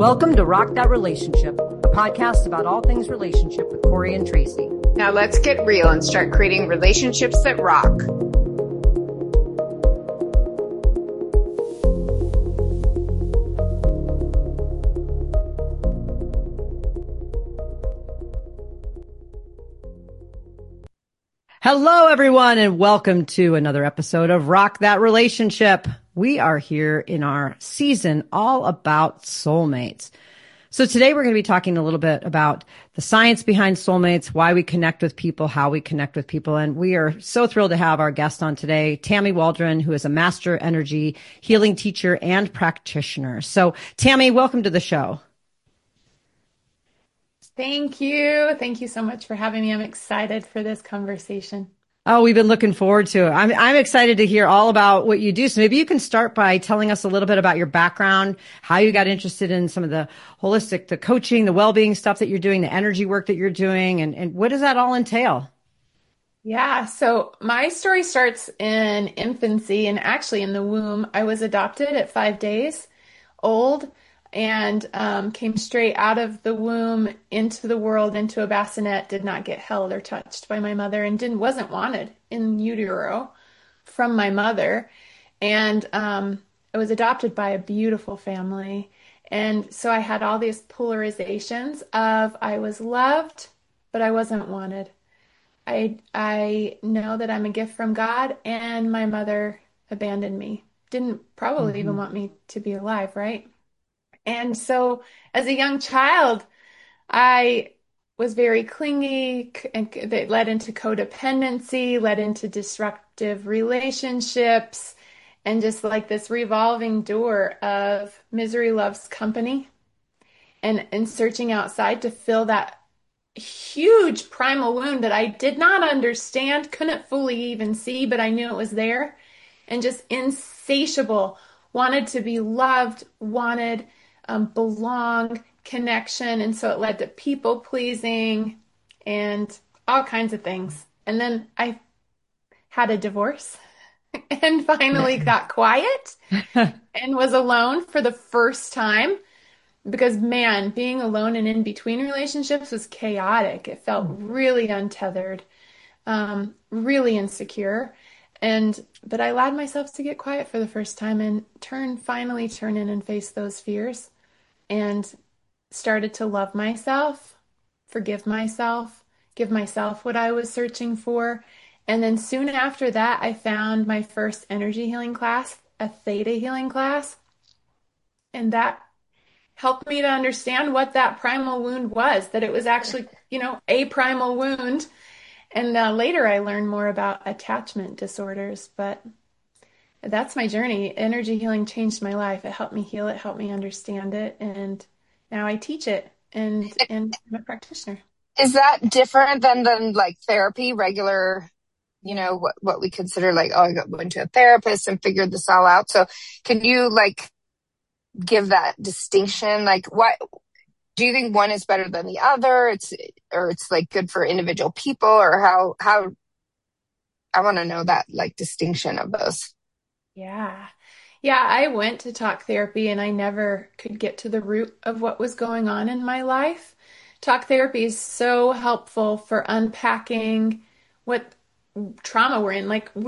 Welcome to Rock That Relationship, a podcast about all things relationship with Corey and Tracy. Now let's get real and start creating relationships that rock. Hello, everyone, and welcome to another episode of Rock That Relationship. We are here in our season all about soulmates. So today we're going to be talking a little bit about the science behind soulmates, why we connect with people, how we connect with people. And we are so thrilled to have our guest on today, Tammy Waldron, who is a master energy healing teacher and practitioner. So Tammy, welcome to the show. Thank you. Thank you so much for having me. I'm excited for this conversation. Oh, we've been looking forward to it. I'm excited to hear all about what you do. So maybe you can start by telling us a little bit about your background, how you got interested in some of the holistic, the coaching, the well-being stuff that you're doing, the energy work that you're doing, and what does that all entail? Yeah, so my story starts in infancy and actually in the womb. I was adopted at 5 days old and came straight out of the womb into the world, into a bassinet, did not get held or touched by my mother, and wasn't wanted in utero from my mother. And I was adopted by a beautiful family. And so I had all these polarizations of I was loved, but I wasn't wanted. I know that I'm a gift from God, and my mother abandoned me. Didn't probably even want me to be alive, right? And so as a young child, I was very clingy, and that led into codependency, led into disruptive relationships, and just like this revolving door of misery loves company, and searching outside to fill that huge primal wound that I did not understand, couldn't fully even see, but I knew it was there, and just insatiable, wanted to be loved, wanted belong, connection. And so it led to people pleasing and all kinds of things. And then I had a divorce and finally got quiet and was alone for the first time because, man, being alone and in between relationships was chaotic. It felt really untethered, really insecure. But I allowed myself to get quiet for the first time and finally turn in and face those fears, and started to love myself, forgive myself, give myself what I was searching for. And then soon after that, I found my first energy healing class, a theta healing class. And that helped me to understand what that primal wound was, that it was actually, a primal wound. And later I learned more about attachment disorders, but that's my journey. Energy healing changed my life. It helped me heal it, helped me understand it, and now I teach it, and I'm a practitioner. Is that different than like therapy, regular, what we consider like, I went to a therapist and figured this all out. So can you like give that distinction? Like what, do you think one is better than the other? It's like good for individual people, or how I want to know that like distinction of those. Yeah. I went to talk therapy and I never could get to the root of what was going on in my life. Talk therapy is so helpful for unpacking what trauma we're in.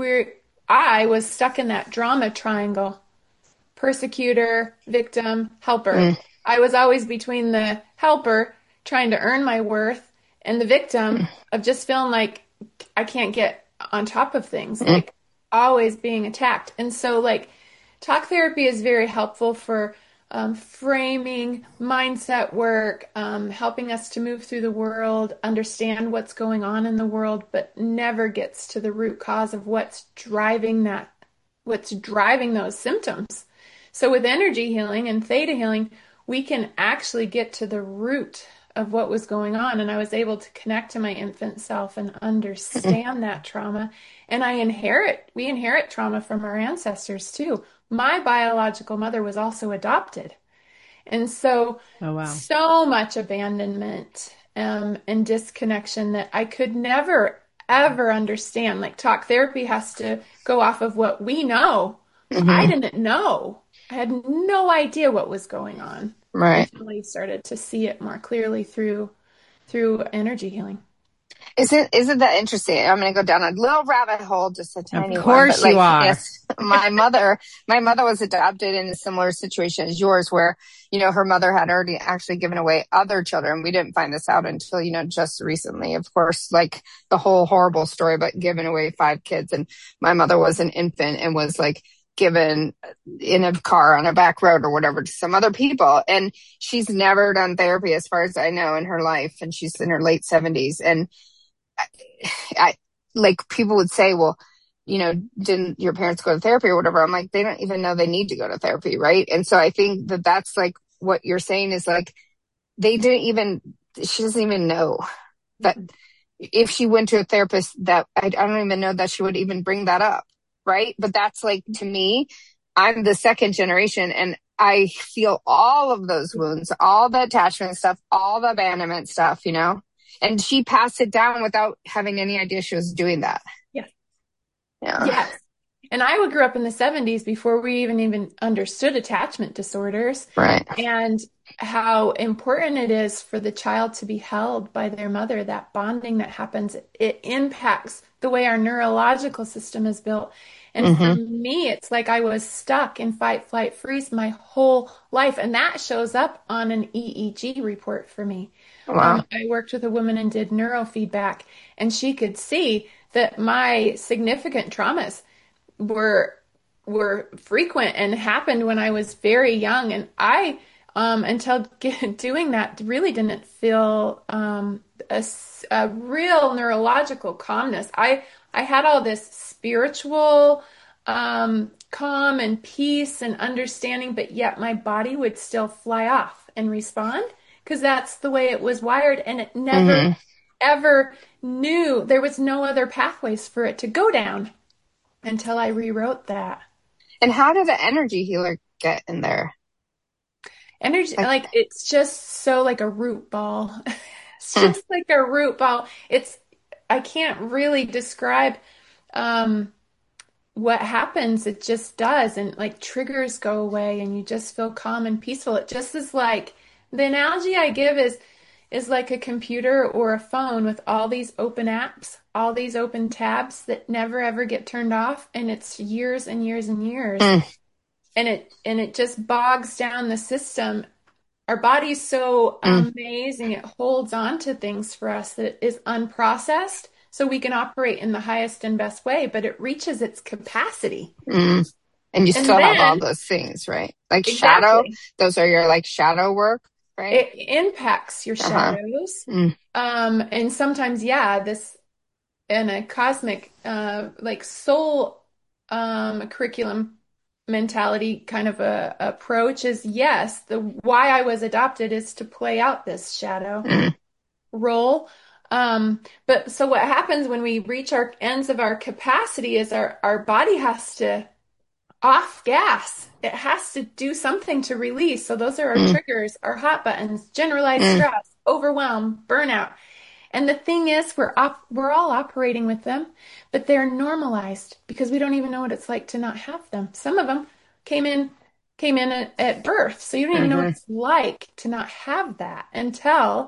I was stuck in that drama triangle: persecutor, victim, helper. I was always between the helper trying to earn my worth and the victim of just feeling like I can't get on top of things, like always being attacked. And so talk therapy is very helpful for framing, mindset work, helping us to move through the world, understand what's going on in the world, but never gets to the root cause of what's driving those symptoms. So with energy healing and theta healing, we can actually get to the root of what was going on. And I was able to connect to my infant self and understand that trauma. And we inherit trauma from our ancestors too. My biological mother was also adopted. And so, so much abandonment and disconnection that I could never, ever understand. Like talk therapy has to go off of what we know. I didn't know. I had no idea what was going on. Right. until I started to see it more clearly through energy healing. Isn't that interesting? I'm going to go down a little rabbit hole, just a Of tiny one, but course you like, are. yes, my mother was adopted in a similar situation as yours, where, her mother had already actually given away other children. We didn't find this out until, just recently, of course, like the whole horrible story, but giving away 5 kids. And my mother was an infant and was like given in a car on a back road or whatever to some other people. And she's never done therapy as far as I know in her life. And she's in her late 70s. And I like people would say, well, didn't your parents go to therapy or whatever? I'm like, they don't even know they need to go to therapy. Right. And so I think that that's like what you're saying is like, she doesn't even know that if she went to a therapist that I don't even know that she would even bring that up. Right. But that's like, to me, I'm the second generation and I feel all of those wounds, all the attachment stuff, all the abandonment stuff, and she passed it down without having any idea she was doing that. Yes. Yeah. Yes. And I grew up in the 70s before we even understood attachment disorders. Right. And how important it is for the child to be held by their mother. That bonding that happens, it impacts the way our neurological system is built. And for me, it's like I was stuck in fight, flight, freeze my whole life. And that shows up on an EEG report for me. Wow. I worked with a woman and did neurofeedback, and she could see that my significant traumas were frequent and happened when I was very young. And I, until doing that, really didn't feel a real neurological calmness. I had all this spiritual calm and peace and understanding, but yet my body would still fly off and respond because that's the way it was wired. And it never, ever knew there was no other pathways for it to go down until I rewrote that. And how did the energy healer get in there? Energy, like it's just so like a root ball. It's just like a root ball. I can't really describe what happens. It just does. And like triggers go away and you just feel calm and peaceful. It just is like the analogy I give is like a computer or a phone with all these open apps, all these open tabs that never ever get turned off. And it's years and years and years. And it just bogs down the system. Our body's so amazing. It holds on to things for us that is unprocessed so we can operate in the highest and best way, but it reaches its capacity. And you still have all those things, right? Like shadow, those are your like shadow work, right? It impacts your shadows. And sometimes, this in a cosmic, like soul curriculum mentality kind of a approach is yes, the why I was adopted is to play out this shadow role. But so what happens when we reach our ends of our capacity is our body has to off gas. It has to do something to release. So those are our triggers, our hot buttons, generalized stress, overwhelm, burnout. And the thing is, we're all operating with them, but they're normalized because we don't even know what it's like to not have them. Some of them came in at birth, so you don't even know what it's like to not have that until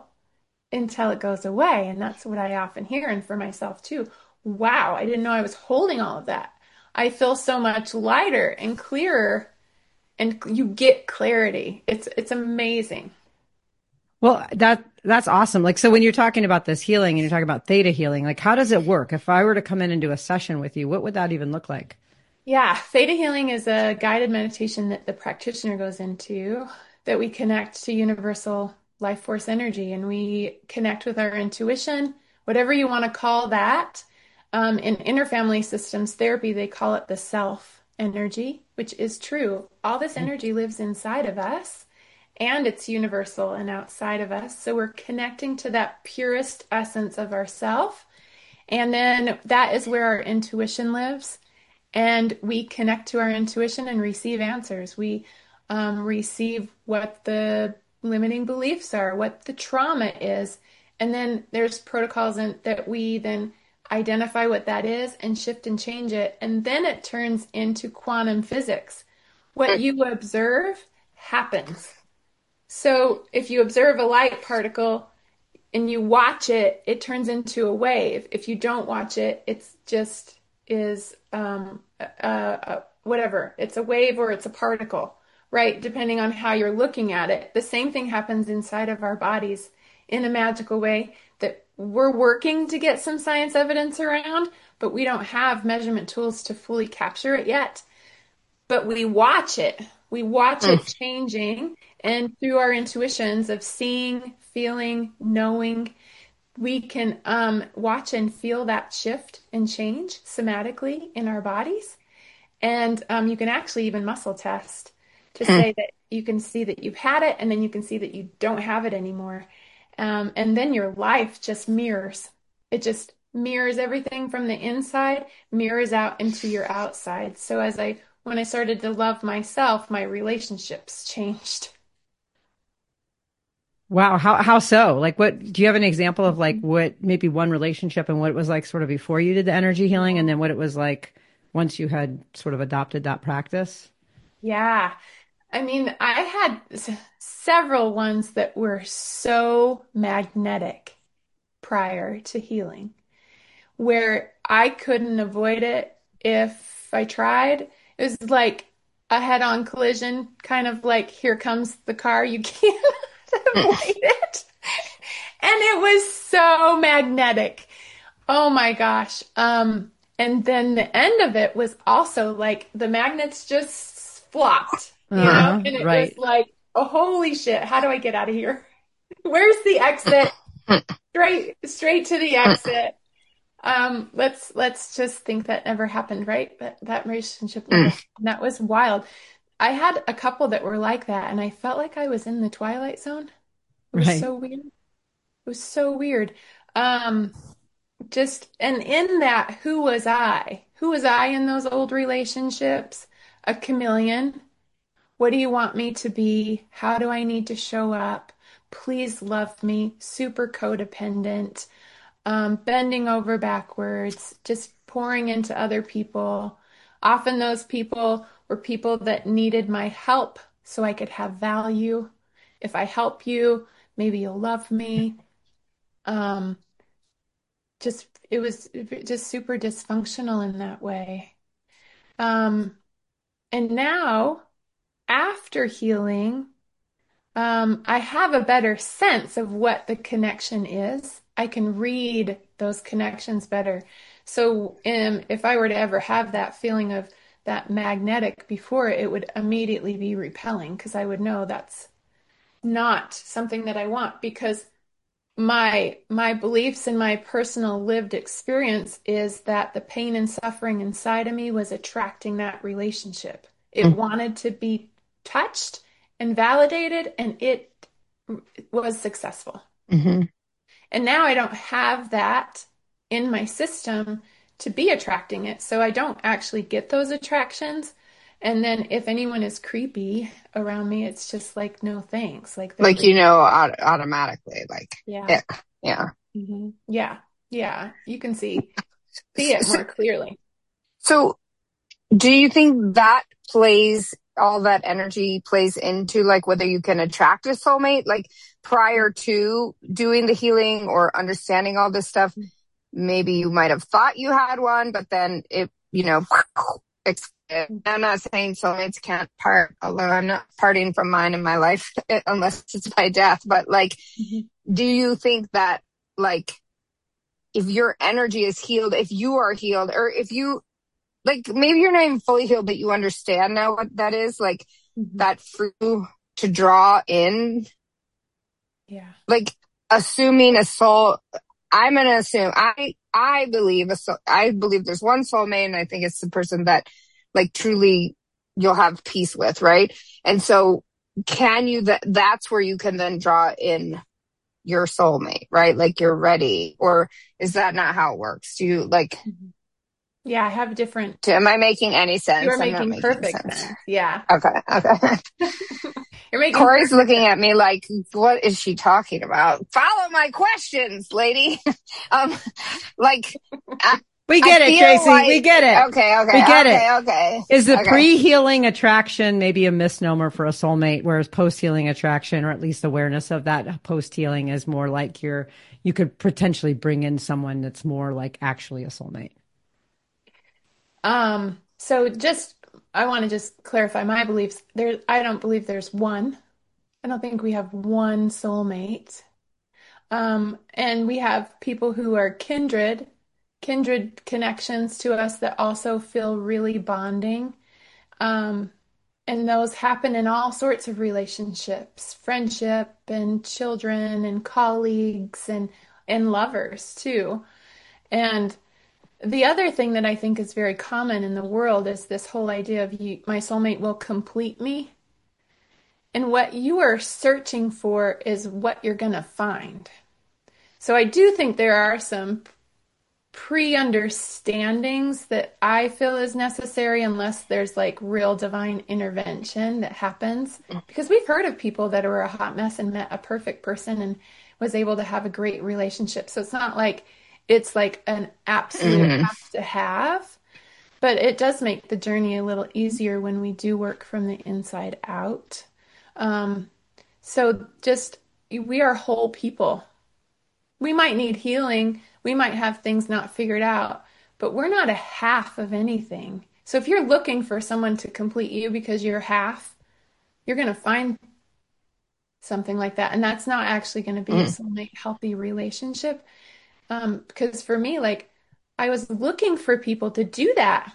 it goes away. And that's what I often hear, and for myself too. Wow, I didn't know I was holding all of that. I feel so much lighter and clearer, and you get clarity. It's amazing. Well, that's awesome. Like, so when you're talking about this healing and you're talking about theta healing, like how does it work? If I were to come in and do a session with you, what would that even look like? Yeah, theta healing is a guided meditation that the practitioner goes into that we connect to universal life force energy, and we connect with our intuition, whatever you want to call that. In interfamily systems therapy, they call it the self energy, which is true. All this energy lives inside of us. And it's universal and outside of us. So we're connecting to that purest essence of ourself. And then that is where our intuition lives. And we connect to our intuition and receive answers. We receive what the limiting beliefs are, what the trauma is. And then there's protocols that we then identify what that is and shift and change it. And then it turns into quantum physics. What you observe happens. So if you observe a light particle and you watch it, it turns into a wave. If you don't watch it, it's just is whatever. It's a wave or it's a particle, right? Depending on how you're looking at it. The same thing happens inside of our bodies in a magical way that we're working to get some science evidence around, but we don't have measurement tools to fully capture it yet. But we watch it. We watch it changing, and through our intuitions of seeing, feeling, knowing, we can watch and feel that shift and change somatically in our bodies. And you can actually even muscle test to say that you can see that you've had it, and then you can see that you don't have it anymore. And then your life just mirrors. It just mirrors everything from the inside, mirrors out into your outside. So when I started to love myself, my relationships changed. Wow. How so? Like, what do you have an example of, like, what maybe one relationship and what it was like sort of before you did the energy healing, and then what it was like once you had sort of adopted that practice? Yeah. I mean, I had several ones that were so magnetic prior to healing, where I couldn't avoid it if I tried. It was like a head-on collision, kind of like, here comes the car, you can't avoid it. And it was so magnetic. Oh my gosh. And then the end of it was also like the magnets just flopped, and it was Right. like, oh, holy shit, how do I get out of here? Where's the exit? Straight to the exit. Let's just think that never happened, right? That relationship never happened. That was wild. I had a couple that were like that, and I felt like I was in the Twilight Zone. It was Right. so weird. It was so weird. And in that, who was I? Who was I in those old relationships? A chameleon. What do you want me to be? How do I need to show up? Please love me. Super codependent. Bending over backwards, just pouring into other people. Often those people were people that needed my help so I could have value. If I help you, maybe you'll love me. Um, it was just super dysfunctional in that way. Um, and now, after healing, I have a better sense of what the connection is. I can read those connections better. So, if I were to ever have that feeling of that magnetic before, it would immediately be repelling because I would know that's not something that I want, because my beliefs and my personal lived experience is that the pain and suffering inside of me was attracting that relationship. It wanted to be touched and validated, and it was successful. Mm-hmm. And now I don't have that in my system to be attracting it. So I don't actually get those attractions. And then if anyone is creepy around me, it's just like, no thanks. Like, Like, automatically, like, yeah. yeah. Mm-hmm. Yeah. Yeah. You can see it more clearly. So do you think that all that energy plays into, like, whether you can attract a soulmate, like, prior to doing the healing or understanding all this stuff? Maybe you might have thought you had one, but then it, I'm not saying soulmates can't part, although I'm not parting from mine in my life unless it's by death. But, like, do you think that, like, if your energy is healed, if you are healed, or if you, like, maybe you're not even fully healed, but you understand now what that is, like, that for you to draw in, like, assuming a soul, I'm going to assume, I believe there's one soulmate, and I think it's the person that, like, truly you'll have peace with, right? And so that's where you can then draw in your soulmate, right? Like, you're ready, or is that not how it works? Do you, like, Yeah, I have different. am I making any sense? You're I'm not making making perfect sense. Yeah. Okay. You're making Corey's perfect looking at me like, what is she talking about? Follow my questions, lady. Like, We I get it, feel Tracy. We like, get it. okay, We okay, get it. okay, okay, Is the okay. pre-healing attraction maybe a misnomer for a soulmate, whereas post-healing attraction, or at least awareness of that post-healing, is more like you could potentially bring in someone that's more like actually a soulmate? So just I want to just clarify my beliefs. I don't believe there's one. I don't think we have one soulmate. And we have people who are kindred connections to us that also feel really bonding. Um, and those happen in all sorts of relationships, friendship and children and colleagues and lovers too. And the other thing that I think is very common in the world is this whole idea of my soulmate will complete me. And what you are searching for is what you're going to find. So I do think there are some pre-understandings that I feel is necessary unless there's like real divine intervention that happens. Because we've heard of people that were a hot mess and met a perfect person and was able to have a great relationship. So it's not like it's like an absolute Hmm. have to have, but it does make the journey a little easier when we do work from the inside out. Um, so just we are whole people. We might need healing. We might have things not figured out, but we're not a half of anything. So if you're looking for someone to complete you because you're half, you're going to find something like that. And that's not actually going to be a soulmate healthy relationship. Because for me, like I was looking for people to do that.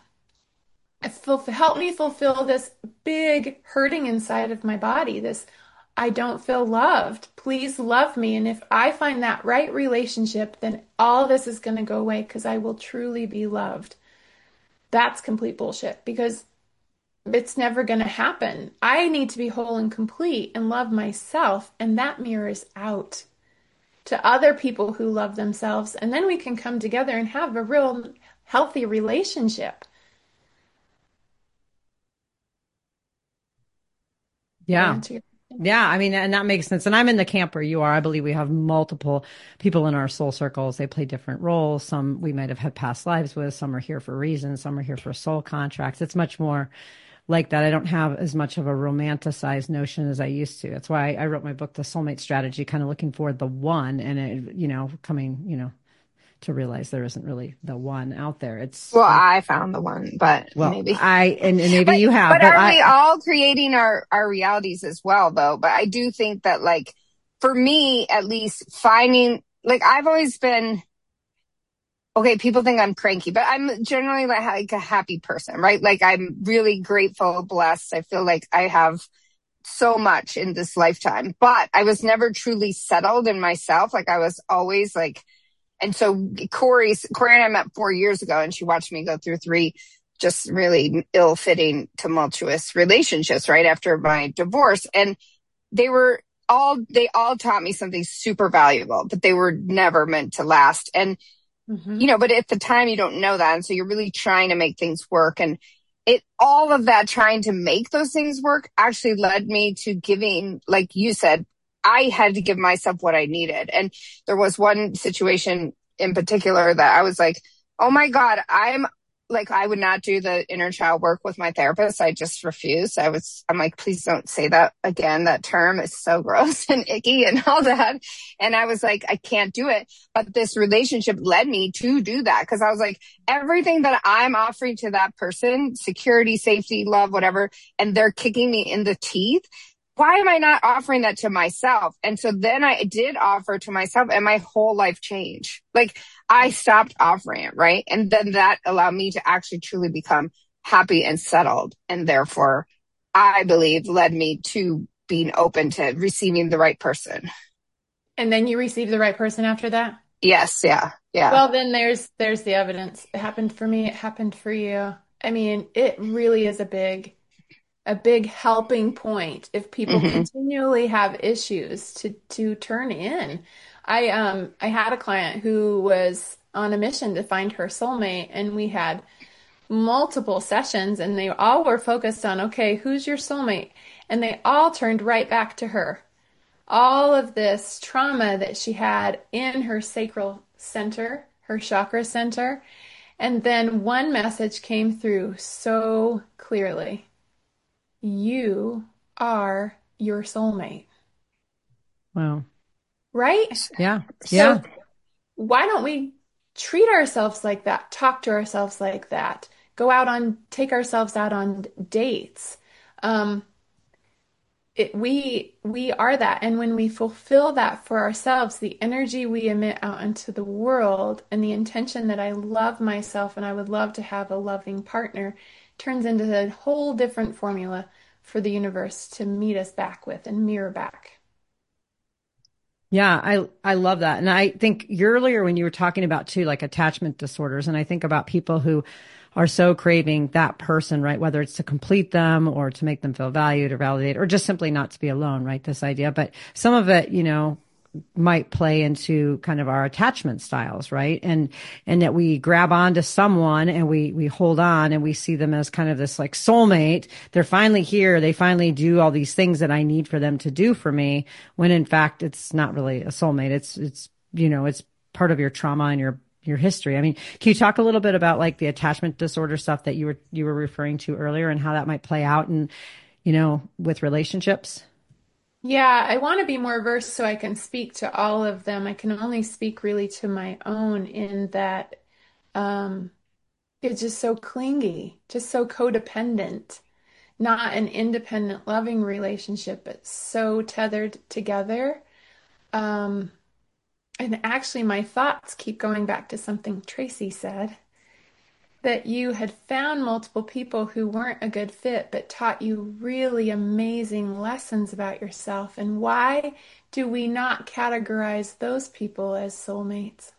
Help me fulfill this big hurting inside of my body, this I don't feel loved. Please love me. And if I find that right relationship, then all this is going to go away because I will truly be loved. That's complete bullshit because it's never going to happen. I need to be whole and complete and love myself. And that mirrors out to other people who love themselves. And then we can come together and have a real healthy relationship. Did I Yeah. answer your question? Yeah, I mean, and that makes sense. And I'm in the camp where you are. I believe we have multiple people in our soul circles. They play different roles. Some we might have had past lives with. Some are here for reasons. Some are here for soul contracts. It's much more like that. I don't have as much of a romanticized notion as I used to. That's why I wrote my book, The Soulmate Strategy, kind of looking for the one, and it, coming, to realize there isn't really the one out there. Well, I found the one, but Well, maybe. and maybe But you have, but but are we all creating our realities as well though? But I do think that like for me at least finding like I've always been okay, people think I'm cranky, but I'm generally like a happy person, right? Like I'm really grateful, blessed. I feel like I have so much in this lifetime, but I was never truly settled in myself. Like I was always like and so Corey and I met 4 years ago and she watched me go through three just really ill-fitting, tumultuous relationships right after my divorce. And they all taught me something super valuable, but they were never meant to last. And, Mm-hmm. but at the time you don't know that. And so you're really trying to make things work. And all of that trying to make those things work actually led me to giving, like you said, I had to give myself what I needed. And there was one situation in particular that I was like, oh my God, I would not do the inner child work with my therapist. I just refused. I'm like, please don't say that again. That term is so gross and icky and all that. And I was like, I can't do it. But this relationship led me to do that because I was like, everything that I'm offering to that person, security, safety, love, whatever, and they're kicking me in the teeth. Why am I not offering that to myself? And so then I did offer to myself and my whole life changed. Like I stopped offering it, right? And then that allowed me to actually truly become happy and settled. And therefore, I believe led me to being open to receiving the right person. And then you receive the right person after that? Yes. Yeah. Yeah. Well, then there's the evidence. It happened for me, it happened for you. I mean, it really is a big helping point if people Hmm. continually have issues to turn in. I had a client who was on a mission to find her soulmate, and we had multiple sessions, and they all were focused on, okay, who's your soulmate? And they all turned right back to her. All of this trauma that she had in her sacral center, her chakra center, And then one message came through so clearly. You are your soulmate, Wow. right? Yeah. So Yeah. why don't we treat ourselves like that, talk to ourselves like that, take ourselves out on dates? Um, we are that, and when we fulfill that for ourselves, the energy we emit out into the world and the intention that I love myself and I would love to have a loving partner turns into a whole different formula for the universe to meet us back with and mirror back. Yeah, I love that. And I think earlier when you were talking about too, like attachment disorders, and I think about people who are so craving that person, right? Whether it's to complete them or to make them feel valued or validated or just simply not to be alone, right? This idea. But some of it, might play into kind of our attachment styles, right? And that we grab onto someone and we hold on and we see them as kind of this like soulmate. They're finally here. They finally do all these things that I need for them to do for me, when in fact it's not really a soulmate. It's part of your trauma and your history. I mean, can you talk a little bit about like the attachment disorder stuff that you were referring to earlier and how that might play out and, with relationships? Yeah, I want to be more versed so I can speak to all of them. I can only speak really to my own in that um, it's just so clingy, just so codependent, not an independent, loving relationship, but so tethered together. Um, and actually, my thoughts keep going back to something Tracy said, that you had found multiple people who weren't a good fit, but taught you really amazing lessons about yourself. And why do we not categorize those people as soulmates?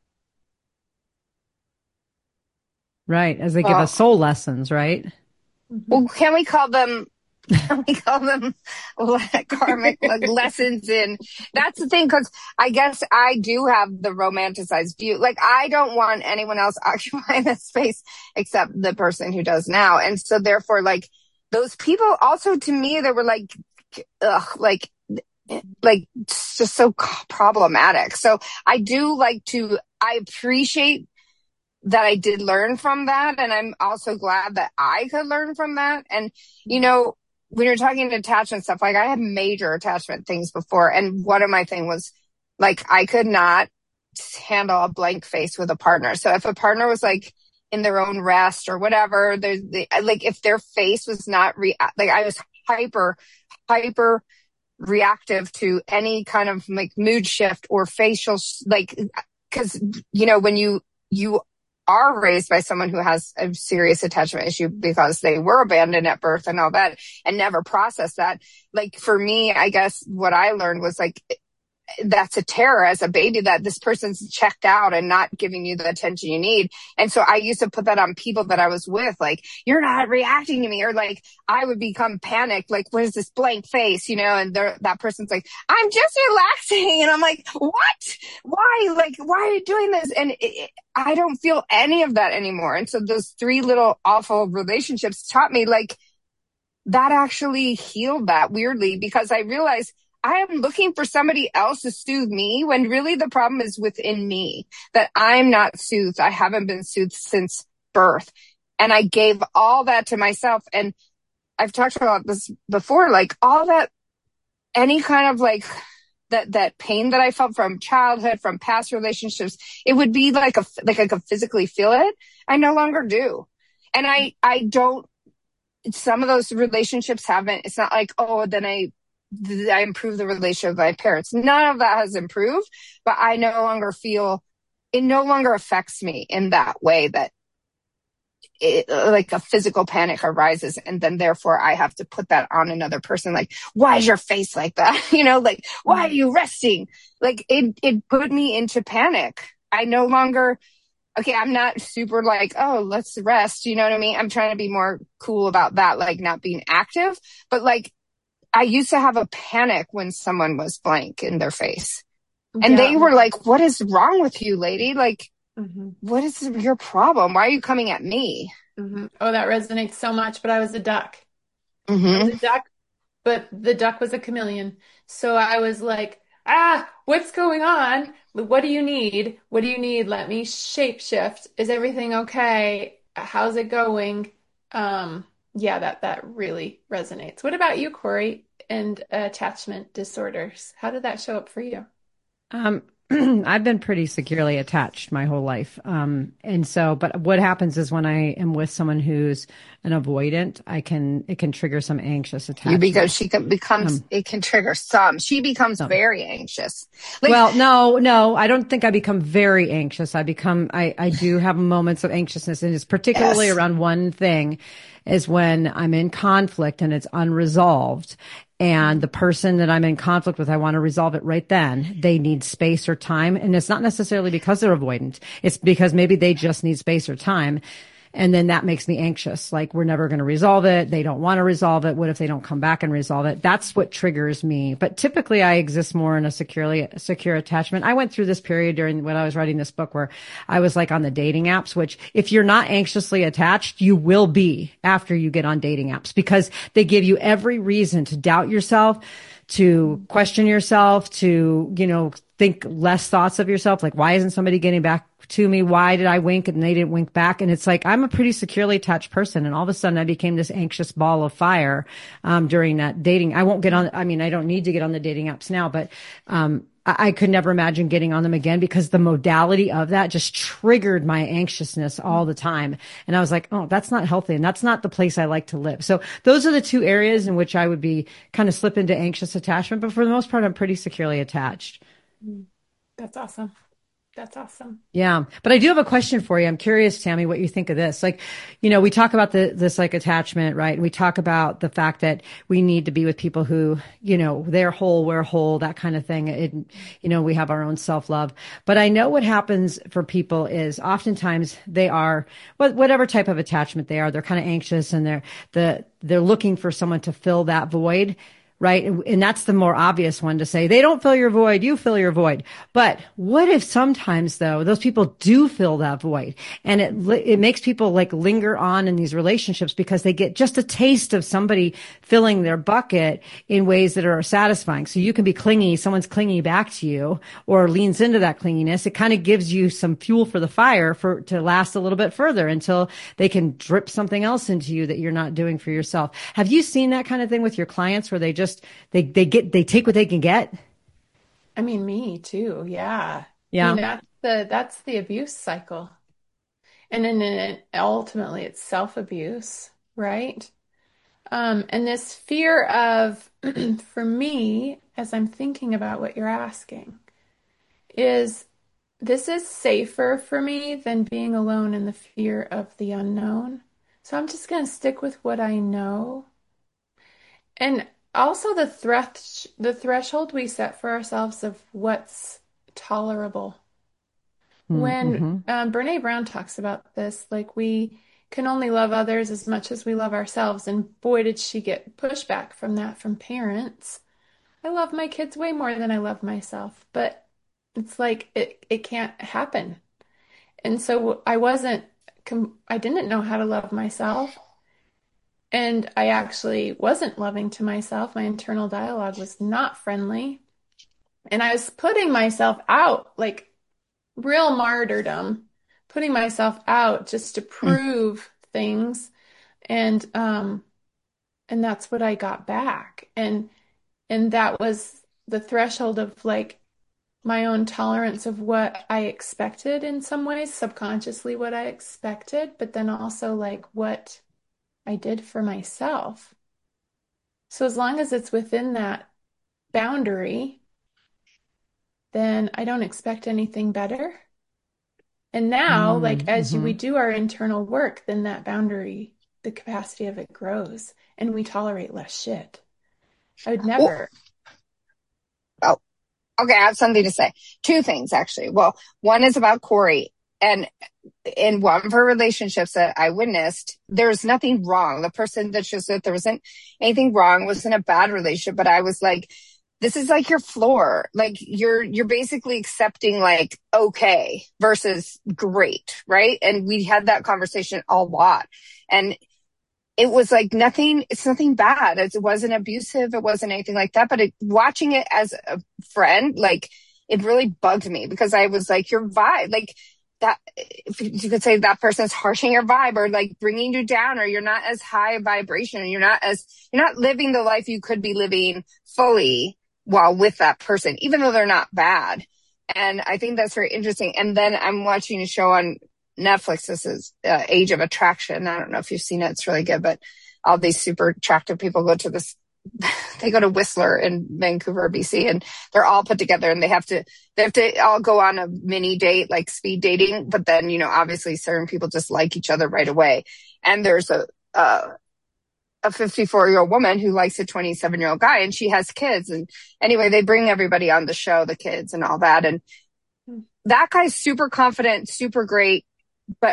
Right. As they give us Well, soul lessons, right? Mhm. well, can we call them we call them karmic like lessons in that's the thing because I guess I do have the romanticized view like I don't want anyone else occupying this space except the person who does now and so therefore like those people also to me they were like ugh like it's just so problematic so I do like to I appreciate that I did learn from that. And I'm also glad that I could learn from that. And, when you're talking attachment stuff, like I had major attachment things before. And one of my thing was like, I could not handle a blank face with a partner. So if a partner was like in their own rest or whatever, like if their face was not like I was hyper reactive to any kind of like mood shift or facial, like, cause when you are raised by someone who has a serious attachment issue because they were abandoned at birth and all that and never processed that. Like for me, I guess what I learned was like, that's a terror as a baby that this person's checked out and not giving you the attention you need. And so I used to put that on people that I was with, like, you're not reacting to me, or like I would become panicked, like, what is this blank face, and that person's like, I'm just relaxing. And I'm like, what? Why? Like, why are you doing this? And I don't feel any of that anymore. And so those 3 little awful relationships taught me like that actually healed that weirdly because I realized I am looking for somebody else to soothe me when really the problem is within me, that I'm not soothed. I haven't been soothed since birth. And I gave all that to myself. And I've talked about this before, like all that, any kind of like that pain that I felt from childhood, from past relationships, it would be like I could physically feel it. I no longer do. And I don't, some of those relationships haven't, it's not like, oh, then I improved the relationship with my parents. None of that has improved, but I no longer feel it no longer affects me in that way that like a physical panic arises. And then therefore I have to put that on another person. Like, why is your face like that? Like, why are you resting? Like it put me into panic. I no longer, okay, I'm not super like, oh, let's rest. You know what I mean? I'm trying to be more cool about that, like not being active, but like, I used to have a panic when someone was blank in their face. And Yeah. they were like, what is wrong with you, lady? Like, hmm what is your problem? Why are you coming at me? Oh, that resonates so much. But I was a duck. I was Mm-hmm. a duck, but the duck was a chameleon. So I was like, what's going on? What do you need? What do you need? Let me shapeshift. Is everything okay? How's it going? Yeah, that really resonates. What about you, Corey, and attachment disorders? How did that show up for you? Um, I've been pretty securely attached my whole life. And so, but what happens is when I am with someone who's an avoidant, it can trigger some anxious attachment. It can trigger some. She becomes Some. very anxious. Like, Well, no, I don't think I become very anxious. I do have moments of anxiousness, and it's particularly yes. around one thing is when I'm in conflict and it's unresolved. And the person that I'm in conflict with, I want to resolve it right then. They need space or time. And it's not necessarily because they're avoidant. It's because maybe they just need space or time. And then that makes me anxious. Like, we're never going to resolve it. They don't want to resolve it. What if they don't come back and resolve it? That's what triggers me. But typically I exist more in a secure attachment. I went through this period during when I was writing this book where I was like on the dating apps, which if you're not anxiously attached, you will be after you get on dating apps because they give you every reason to doubt yourself, to question yourself, to, think less thoughts of yourself. Like, why isn't somebody getting back to me? Why did I wink and they didn't wink back? And it's like, I'm a pretty securely attached person. And all of a sudden I became this anxious ball of fire, during that dating. I won't get on. I mean, I don't need to get on the dating apps now, but, I could never imagine getting on them again because the modality of that just triggered my anxiousness all the time. And I was like, oh, that's not healthy. And that's not the place I like to live. So those are the two areas in which I would be kind of slip into anxious attachment. But for the most part, I'm pretty securely attached. That's awesome. That's awesome. Yeah. But I do have a question for you. I'm curious, Tammy, what you think of this. Like, we talk about this like attachment, right? And we talk about the fact that we need to be with people who, they're whole, we're whole, that kind of thing. We have our own self-love. But I know what happens for people is oftentimes they are, whatever type of attachment they are, they're kind of anxious and they're looking for someone to fill that void. Right. And that's the more obvious one to say, they don't fill your void, you fill your void. But what if sometimes though, those people do fill that void and it makes people like linger on in these relationships because they get just a taste of somebody filling their bucket in ways that are satisfying. So you can be clingy, someone's clingy back to you or leans into that clinginess. It kind of gives you some fuel for the fire to last a little bit further until they can drip something else into you that you're not doing for yourself. Have you seen that kind of thing with your clients where they they take what they can get? I mean, me too. Yeah. Yeah. I mean, that's the abuse cycle. And then ultimately it's self-abuse, right? And this fear of, for me, as I'm thinking about what you're asking, is this is safer for me than being alone in the fear of the unknown. So I'm just going to stick with what I know. And also the threshold we set for ourselves of what's tolerable. When Brene Brown talks about this, like we can only love others as much as we love ourselves. And boy, did she get pushback from that from parents. I love my kids way more than I love myself, but it's like it can't happen. And so I didn't know how to love myself. And I actually wasn't loving to myself. My internal dialogue was not friendly. And I was putting myself out, like real martyrdom, putting myself out just to prove things. And that's what I got back. And that was the threshold of like my own tolerance of what I expected in some ways, subconsciously what I expected, but then also like what I did for myself. So as long as it's within that boundary, then I don't expect anything better. And now, like as we do our internal work, then that boundary, the capacity of it grows and we tolerate less shit. I would never. Oh, okay. I have something to say. Two things, actually. Well, one is about Corey. And in one of her relationships that I witnessed, there's nothing wrong. The person that she was with, there wasn't anything wrong. It wasn't a bad relationship, but I was like, this is like your floor. Like you're basically accepting like, okay, versus great. Right. And we had that conversation a lot. And it was like nothing, it's nothing bad. It wasn't abusive. It wasn't anything like that. But watching it as a friend, like it really bugged me because I was like, your vibe, like that, if you could say that person's harshing your vibe or like bringing you down, or you're not as high vibration, or you're not living the life you could be living fully while with that person, even though they're not bad. And I think that's very interesting. And then I'm watching a show on Netflix. This is Age of Attraction. I don't know if you've seen it. It's really good, but all these super attractive people go to this, they go to Whistler in Vancouver, BC, and they're all put together and they have to all go on a mini date, like speed dating. But then, obviously certain people just like each other right away. And there's a 54-year-old woman who likes a 27-year-old guy, and she has kids. And anyway, they bring everybody on the show, the kids and all that. And that guy's super confident, super great. But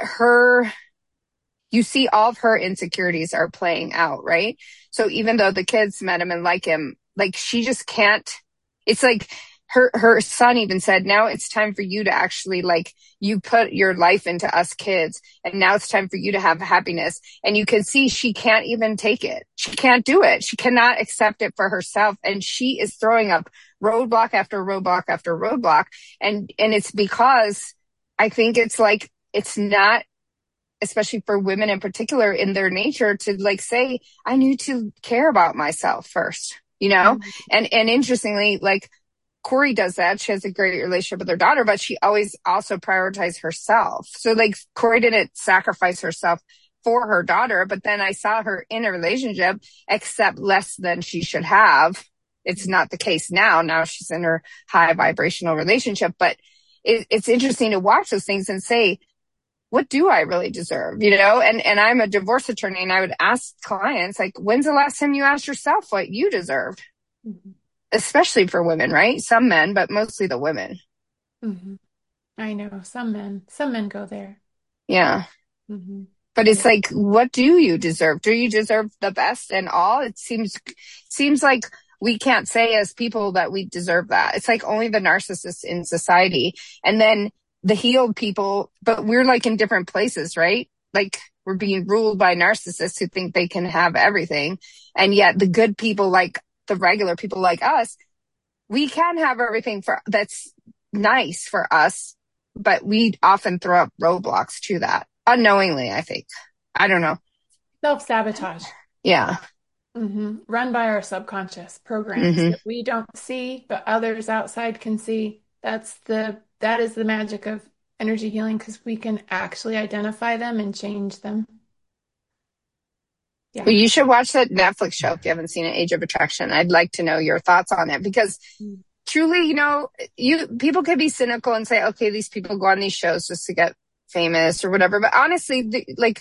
you see all of her insecurities are playing out, right? So even though the kids met him and like him, like she just can't, it's like her son even said, now it's time for you to actually, like, you put your life into us kids, and now it's time for you to have happiness. And you can see she can't even take it. She can't do it. She cannot accept it for herself. And she is throwing up roadblock after roadblock after roadblock. And it's because I think it's like, it's not, especially for women in particular, in their nature to like say, I need to care about myself first, Mm-hmm. And interestingly, like Corey does that. She has a great relationship with her daughter, but she always also prioritized herself. So like Corey didn't sacrifice herself for her daughter, but then I saw her in a relationship accept less than she should have. It's not the case now. Now she's in her high vibrational relationship, but it's interesting to watch those things and say, what do I really deserve? And I'm a divorce attorney, and I would ask clients, like, when's the last time you asked yourself what you deserved? Mm-hmm. Especially for women, right? Some men, but mostly the women. Mm-hmm. I know some men go there. Yeah. Mm-hmm. But it's like, what do you deserve? Do you deserve the best and all? It seems like we can't say as people that we deserve that. It's like only the narcissists in society. And then the healed people, but we're like in different places, right? Like we're being ruled by narcissists who think they can have everything. And yet the good people, like the regular people like us, we can have everything that's nice for us, but we often throw up roadblocks to that unknowingly, I think. I don't know. Self-sabotage. Yeah. Mm-hmm. Run by our subconscious programs that we don't see, but others outside can see. That is the magic of energy healing, because we can actually identify them and change them. Yeah. Well, you should watch that Netflix show if you haven't seen it, Age of Attraction. I'd like to know your thoughts on it, because truly, people could be cynical and say, okay, these people go on these shows just to get famous or whatever. But honestly,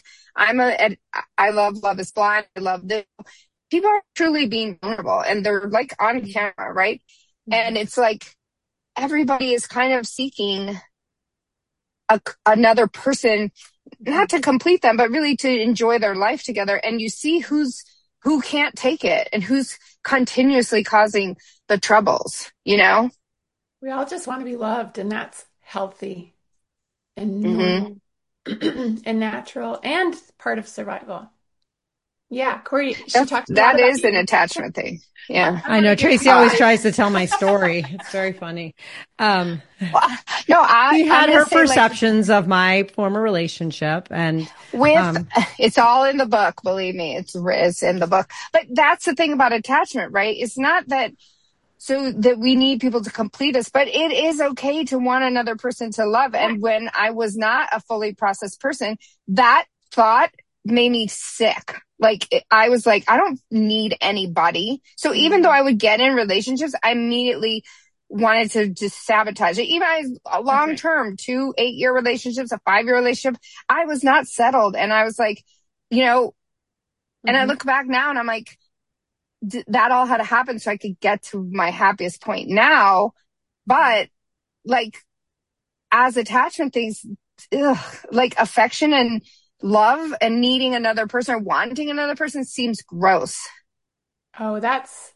I love Love is Blind. I love this. People are truly being vulnerable, and they're like on camera, right? And it's like everybody is kind of seeking another person, not to complete them, but really to enjoy their life together. And you see who can't take it and who's continuously causing the troubles, We all just want to be loved, and that's healthy and normal and natural and part of survival. Yeah, Corey, she talked that is an attachment thing. Yeah. I know. Tracy always tries to tell my story. It's very funny. I had her perceptions of my former relationship, and it's all in the book. Believe me, it's in the book. But that's the thing about attachment, right? It's not that so that we need people to complete us, but it is okay to want another person to love. And when I was not a fully processed person, that thought made me sick. Like I was like, I don't need anybody. So even though I would get in relationships, I immediately wanted to just sabotage it. Even a long-term 2 8-year relationships, a 5-year relationship, I was not settled. And I was like, and I look back now and I'm like, that all had to happen so I could get to my happiest point now. But like as attachment things, like affection and love and needing another person or wanting another person seems gross. Oh, that's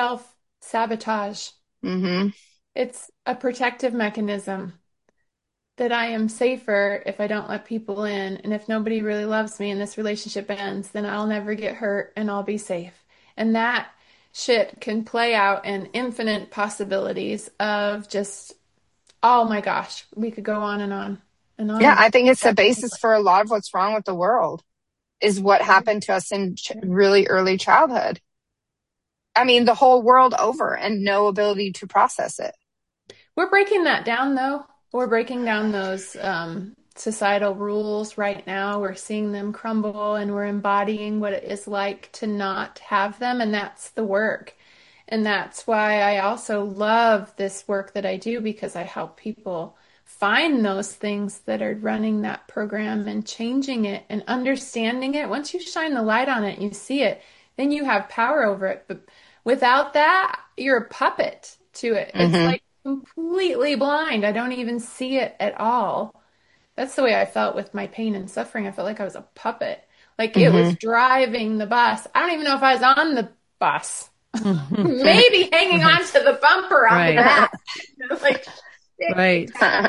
self-sabotage. Mm-hmm. It's a protective mechanism. that I am safer if I don't let people in. And if nobody really loves me and this relationship ends, then I'll never get hurt and I'll be safe. And that shit can play out in infinite possibilities of just, oh my gosh, we could go on and on and on Yeah, about I think it's the that. basis for a lot of what's wrong with the world is what happened to us in really early childhood. I mean, the whole world over and no ability to process it. We're breaking that down though. We're breaking down those societal rules right now. We're seeing them crumble and we're embodying what it is like to not have them. And that's the work. And that's why I also love this work that I do because I help people find those things that are running that program and changing it and understanding it. Once you shine the light on it and you see it, then you have power over it. But without that, you're a puppet to it. It's Hmm. like completely blind. I don't even see it at all. That's the way I felt with my pain and suffering. I felt like I was a puppet. Like it was Hmm. driving the bus. I don't even know if I was on the bus. Maybe hanging on to the bumper on the Right. back. Like, Right.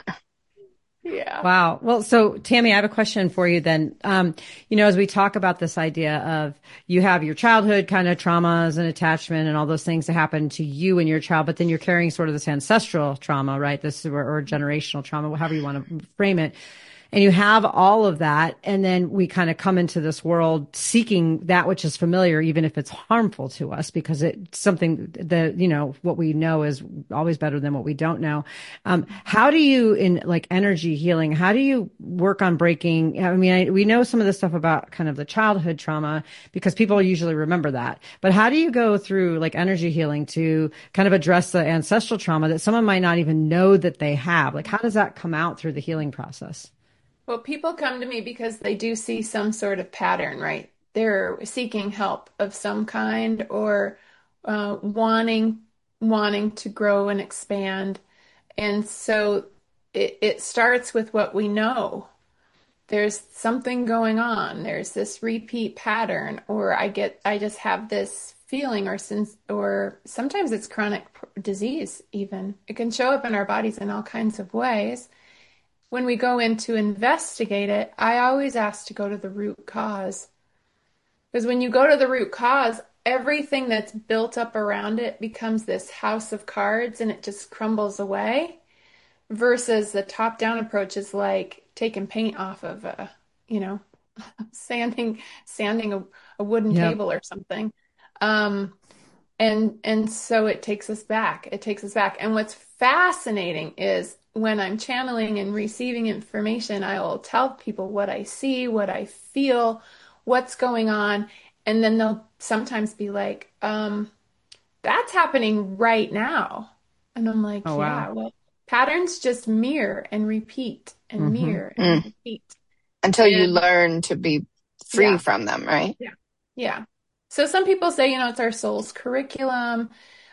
yeah. Wow. Well, so Tammy, I have a question for you then. As we talk about this idea of you have your childhood kind of traumas and attachment and all those things that happen to you and your child, but then you're carrying sort of this ancestral trauma, right? Or generational trauma, however you want to frame it. And you have all of that. And then we kind of come into this world seeking that which is familiar, even if it's harmful to us, because it's something that, what we know is always better than what we don't know. How do you, in like energy healing, how do you work on breaking? I mean, we know some of the stuff about kind of the childhood trauma because people usually remember that. But how do you go through like energy healing to kind of address the ancestral trauma that someone might not even know that they have? Like, how does that come out through the healing process? Well, people come to me because they do see some sort of pattern, right? They're seeking help of some kind or wanting to grow and expand. And so it starts with what we know. There's something going on. There's this repeat pattern, or I just have this feeling, or sometimes it's chronic disease even. It can show up in our bodies in all kinds of ways. When we go in to investigate it, I always ask to go to the root cause. Because when you go to the root cause, everything that's built up around it becomes this house of cards and it just crumbles away. Versus the top-down approach is like taking paint off of you know, sanding a wooden Yep. table or something. Um, and so it takes us back. It takes us back. And what's fascinating is when I'm channeling and receiving information, I will tell people what I see, what I feel, what's going on, and then they'll sometimes be like, that's happening right now. And I'm Oh, like, wow. yeah, well, patterns just mirror and repeat and Hmm. mirror and repeat. Until you And learn to be free yeah, from them, right? yeah, yeah. So some people say, it's our soul's curriculum.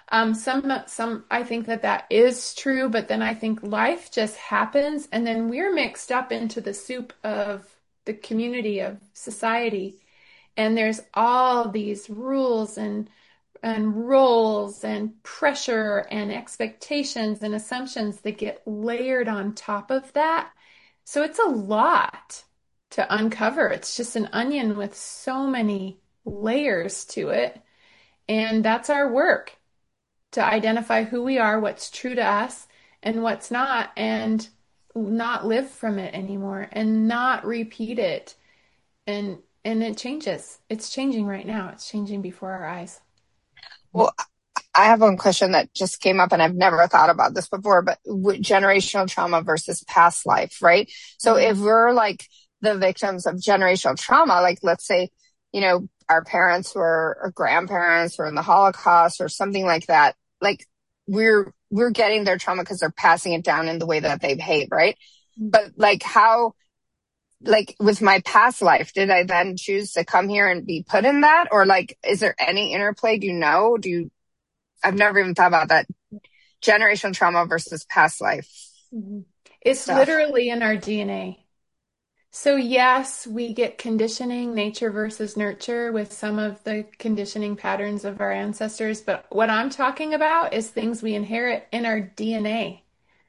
Some I think that is true, but then I think life just happens, and then we're mixed up into the soup of the community of society, and there's all these rules and roles and pressure and expectations and assumptions that get layered on top of that. So it's a lot to uncover. It's just an onion with so many layers to it. And that's our work to identify who we are, what's true to us, and what's not, and not live from it anymore and not repeat it. And it changes. It's changing right now. It's changing before our eyes. Well, I have one question that just came up and I've never thought about this before, but generational trauma versus past life, right? So Mm-hmm. if we're like the victims of generational trauma, like let's say, our parents were or grandparents were in the Holocaust or something like that, like we're getting their trauma because they're passing it down in the way that they behave, right? But like how like with my past life, did I then choose to come here and be put in that? Or like, is there any interplay? Do you know? I've never even thought about that generational trauma versus past life Mhm. It's stuff. literally in our DNA. So, yes, we get conditioning, nature versus nurture, with some of the conditioning patterns of our ancestors. But what I'm talking about is things we inherit in our DNA.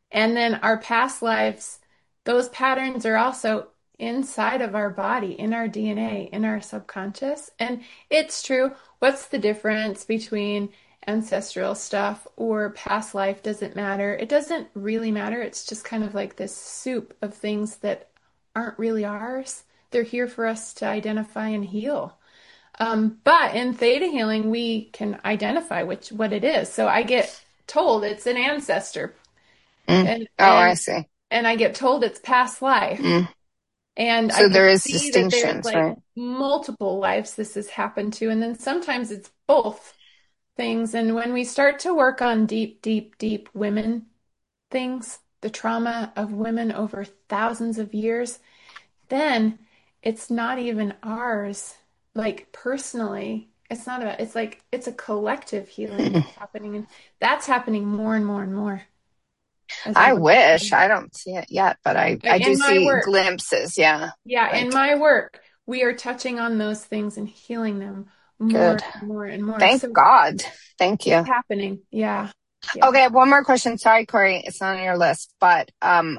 And then our past lives, those patterns are also inside of our body, in our DNA, in our subconscious. And it's true. What's the difference between ancestral stuff or past life? Doesn't matter. It doesn't really matter. It's just kind of like this soup of things that aren't really ours. They're here for us to identify and heal. But in theta healing, we can identify what it is. So I get told it's an ancestor, Mm. and Oh, I see. I get told it's past life, Mm. and I So there can is see that there's distinctions, like right? multiple lives this has happened to, and then sometimes it's both things. And when we start to work on deep, deep, deep women things, the trauma of women over thousands of years, then it's not even ours. Like personally, it's not about, it's like, it's a collective healing Mm. that's happening. And that's happening more and more and more as I I work. wish. I don't see it yet, but I do In my see work, glimpses. Yeah. yeah, in Like, my work, we are touching on those things and healing them more good. and more and more. Thank So God. Thank it's you. happening. Yeah. Yeah. Okay, one more question. Sorry, Corey, it's not on your list, but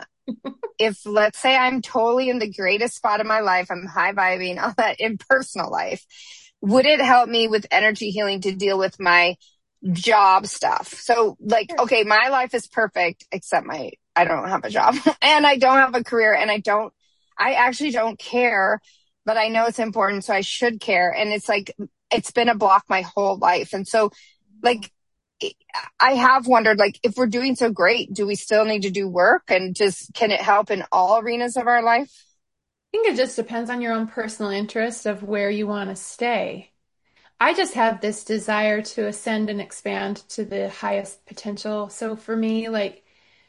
if let's say I'm totally in the greatest spot of my life, I'm high vibing, all that in personal life, would it help me with energy healing to deal with my job stuff? So like, Sure. okay, my life is perfect except I don't have a job and I don't have a career and I actually don't care, but I know it's important. So I should care. And it's like, it's been a block my whole life. And so like, I have wondered, like, if we're doing so great, do we still need to do work and just, can it help in all arenas of our life? I think it just depends on your own personal interest of where you want to stay. I just have this desire to ascend and expand to the highest potential. So for me, like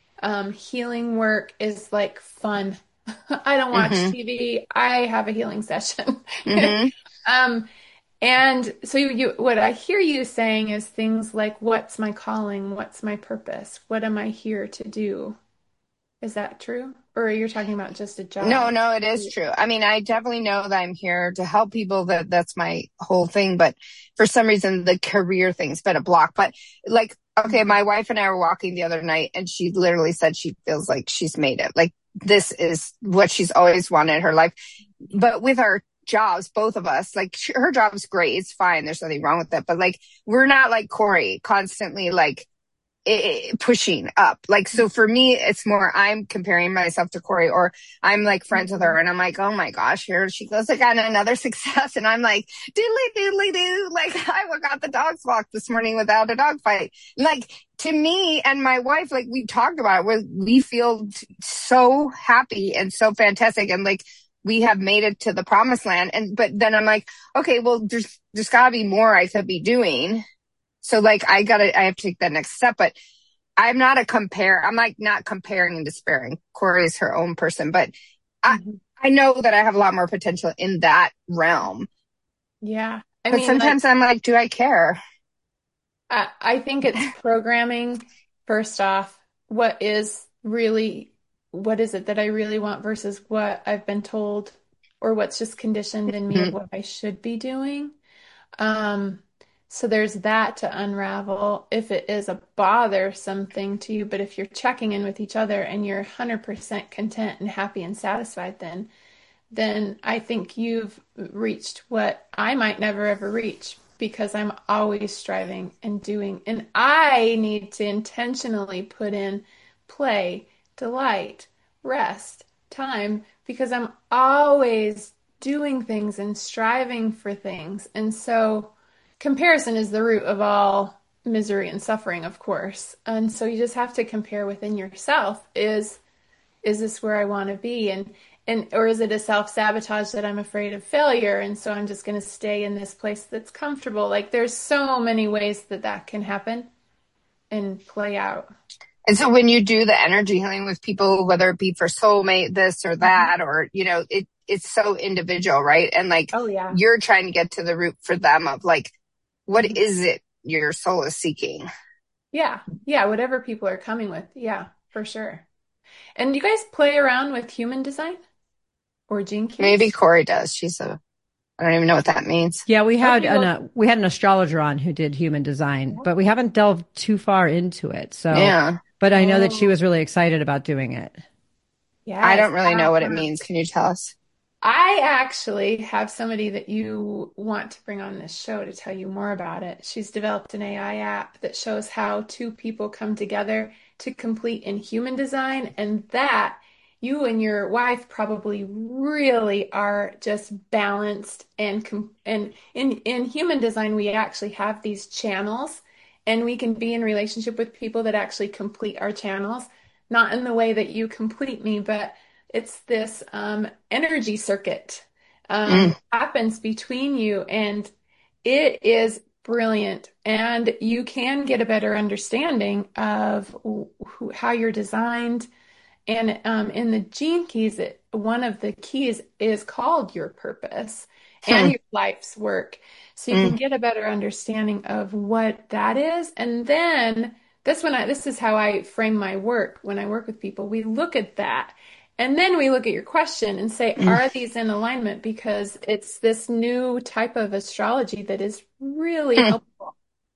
healing work is like fun. I don't watch Mm-hmm. TV. I have a healing session. Mm-hmm. Um, and so what I hear you saying is things like, what's my calling? What's my purpose? What am I here to do? Is that true? Or you're talking about just a No, job? no, it is true. I mean, I definitely know that I'm here to help people. That's my whole thing. But for some reason, the career thing's been a block. But like, okay, my wife and I were walking the other night and she literally said she feels like she's made it. Like this is what she's always wanted in her life. But with our jobs, both of us, like her job's great. It's fine. There's nothing wrong with it. But like, we're not like Corey constantly like, pushing up. Like, so for me, it's more, I'm comparing myself to Corey, or I'm like friends with her and I'm like, oh my gosh, here she goes again, another success. And I'm like, diddly diddly doo. Like, I got the dogs walked this morning without a dog fight. Like, to me and my wife, like we talked about it, we feel so happy and so fantastic. And like, we have made it to the promised land. But then I'm like, okay, well, there's gotta be more I could be doing. So like, I have to take that next step, but I'm not I'm like not comparing and despairing. Corey is her own person, but Mhm. I know that I have a lot more potential in that realm. Yeah. I But mean, like, sometimes I'm like, do I care? I think it's programming first off. What is it that I really want versus what I've been told or what's just conditioned in me of Mhm. what I should be doing? Um, so there's that to unravel if it is a bothersome thing to you, but if you're checking in with each other and you're 100% content and happy and satisfied, then I think you've reached what I might never ever reach because I'm always striving and doing. And I need to intentionally put in play, delight, rest, time because I'm always doing things and striving for things. And so comparison is the root of all misery and suffering, of course. And so you just have to compare within yourself is this where I want to be? And or is it a self-sabotage that I'm afraid of failure and so I'm just going to stay in this place that's comfortable? Like there's so many ways that that can happen and play out. And so when you do the energy healing with people, whether it be for soulmate, this or Mhm. that, or, it's so individual, right? And like, Oh yeah. you're trying to get to the root for them of like, what Mhm. is it your soul is seeking? Yeah. Yeah, whatever people are coming with. Yeah, for sure. And do you guys play around with human design or gene Maybe keys? Corey does. I don't even know what that means. Yeah, Okay, well, we had an astrologer on who did human design, but we haven't delved too far into it. So Yeah. but I know that she Oh, was really excited about doing it. I yes. don't really know what it means. Can you tell us? I actually have somebody that you want to bring on this show to tell you more about it. She's developed an AI app that shows how two people come together to complete in human design, and that you and your wife probably really are just balanced and in human design we actually have these channels and we can be in relationship with people that actually complete our channels, not in the way that you complete me, but it's this energy circuit Mm, happens between you, and it is brilliant. And you can get a better understanding of how you're designed. And in the Gene Keys, one of the keys is called your purpose and hmm, your life's work. So you mm, can get a better understanding of what that is. And then this is how I frame my work when I work with people. We look at that. And then we look at your question and say, mm. are these in alignment? Because it's this new type of astrology that is really Hmm. helpful.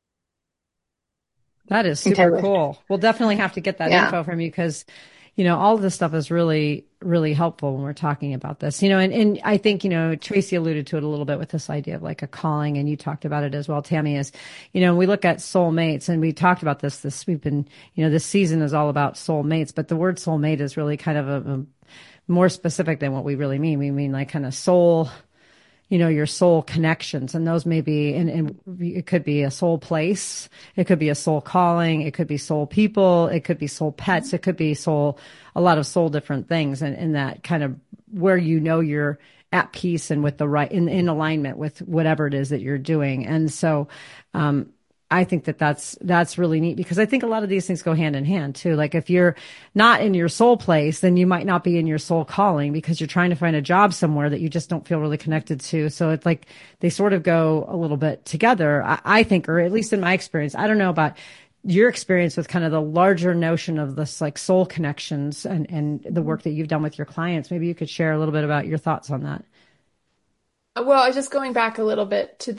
That is super Totally. cool. We'll definitely have to get that Yeah. info from you because, all of this stuff is really, really helpful when we're talking about this. And I think, Tracy alluded to it a little bit with this idea of like a calling, and you talked about it as well, Tammy, is, we look at soulmates and we talked about we've been, this season is all about soulmates, but the word soulmate is really kind of a more specific than what we really mean. We mean like kind of soul, your soul connections. And those may be, and it could be a soul place. It could be a soul calling. It could be soul people. It could be soul pets. It could be a lot of soul different things. And that kind of where, you're at peace and with the right, in alignment with whatever it is that you're doing. And so, I think that that's really neat because I think a lot of these things go hand in hand too. Like if you're not in your soul place, then you might not be in your soul calling because you're trying to find a job somewhere that you just don't feel really connected to. So it's like they sort of go a little bit together, I think, or at least in my experience. I don't know about your experience with kind of the larger notion of this like soul connections and the work that you've done with your clients. Maybe you could share a little bit about your thoughts on that. Well, just going back a little bit to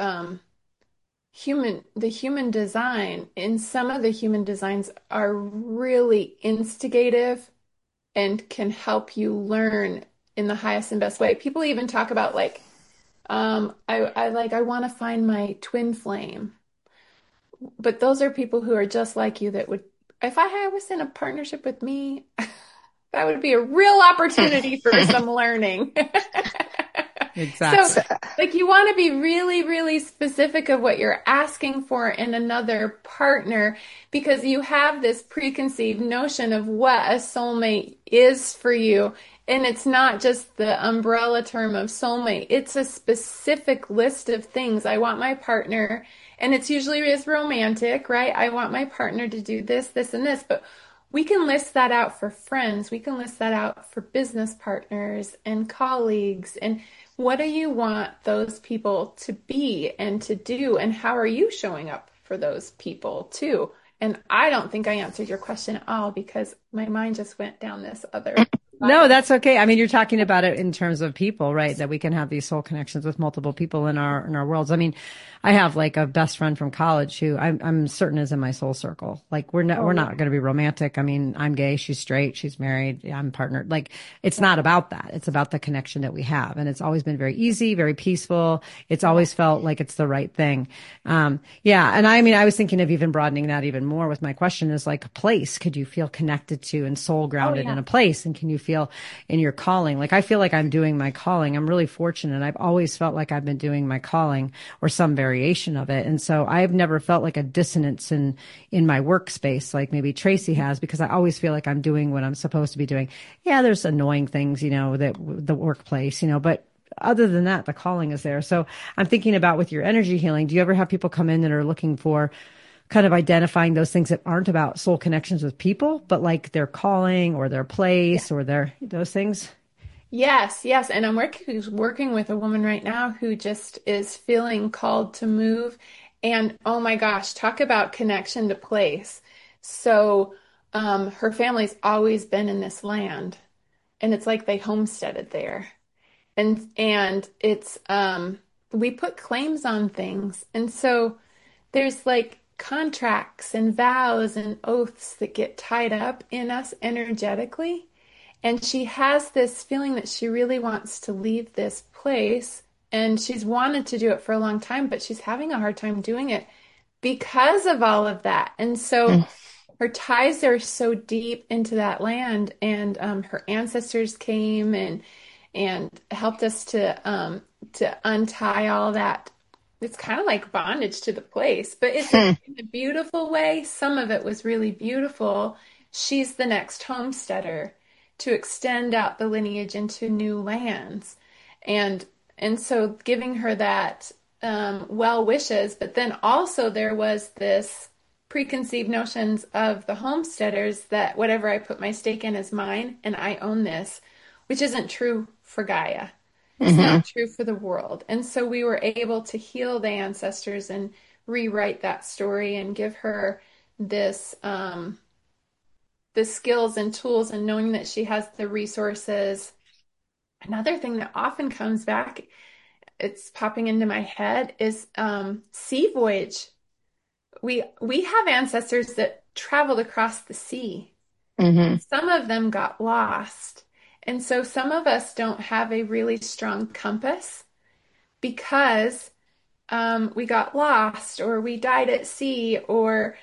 the human design, and some of the human designs are really instigative and can help you learn in the highest and best way. People even talk about like, I want to find my twin flame. But those are people who are just like you that would, if I was in a partnership with me, that would be a real opportunity for some learning. So, So, Exactly. like, you want to be really, really specific of what you're asking for in another partner because you have this preconceived notion of what a soulmate is for you. And it's not just the umbrella term of soulmate, it's a specific list of things. I want my partner, and it's usually is romantic, right? I want my partner to do this, this, and this. But we can list that out for friends. We can list that out for business partners and colleagues. And what do you want those people to be and to do? And how are you showing up for those people too? And I don't think I answered your question at all because my mind just went down this other No, spiral. that's okay. I mean, you're talking about it in terms of people, right? That we can have these soul connections with multiple people in our worlds. I mean, I have like a best friend from college who I'm certain is in my soul circle. Like we're Oh, not yeah. going to be romantic. I mean, I'm gay, she's straight, she's married, I'm partnered. Like it's not about that. It's about the connection that we have, and it's always been very easy, very peaceful. It's Yeah. always felt like it's the right thing. Yeah, and I mean, I was thinking of even broadening that even more with my question is like a place. Could you feel connected to and soul Oh, grounded in yeah. a place, and can you feel in your calling? Like I feel like I'm doing my calling. I'm really fortunate. I've always felt like I've been doing my calling or some variation of it. And so I've never felt like a dissonance in my workspace like maybe Tracy has because I always feel like I'm doing what I'm supposed to be doing. Yeah, there's annoying things, that the workplace, but other than that, the calling is there. So I'm thinking about with your energy healing, do you ever have people come in that are looking for kind of identifying those things that aren't about soul connections with people, but like their calling or their Yeah. place or those things? Yes, yes. And I'm working with a woman right now who just is feeling called to move. And oh my gosh, talk about connection to place. So, her family's always been in this land, and it's like they homesteaded there. And it's we put claims on things. And so there's like contracts and vows and oaths that get tied up in us energetically. And she has this feeling that she really wants to leave this place. And she's wanted to do it for a long time, but she's having a hard time doing it because of all of that. And so her ties are so deep into that land. And her ancestors came and helped us to untie all that. It's kind of like bondage to the place, but it's in a beautiful way. Some of it was really beautiful. She's the next homesteader to extend out the lineage into new lands. And so giving her that well wishes, but then also there was this preconceived notions of the homesteaders that whatever I put my stake in is mine and I own this, which isn't true for Gaia. It's not true for the world. And so we were able to heal the ancestors and rewrite that story and give her this the skills and tools and knowing that she has the resources. Another thing that often comes back, it's popping into my head, is sea voyage. We have ancestors that traveled across the sea. Some of them got lost. And so some of us don't have a really strong compass because we got lost or we died at sea or